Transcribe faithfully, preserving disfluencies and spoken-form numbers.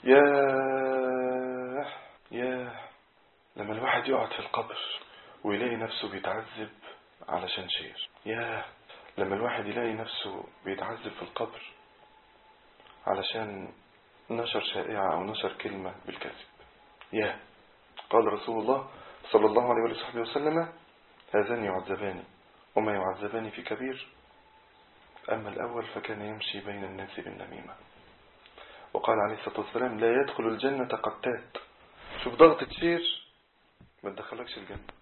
يا يا لما الواحد يقعد في القبر ويلاقي نفسه بيتعذب علشان شير. يا لما الواحد يلاقي نفسه بيتعذب في القبر علشان نشر شائعة أو نشر كلمة بالكذب. يا قال رسول الله صلى الله عليه وصحبه وسلم: هذان يعذبان وما يعذبان في كبير، أما الأول فكان يمشي بين الناس بالنميمة. وقال عليه الصلاة والسلام: لا يدخل الجنة قتات. شوف ضغط تشير ما تدخلكش الجنة.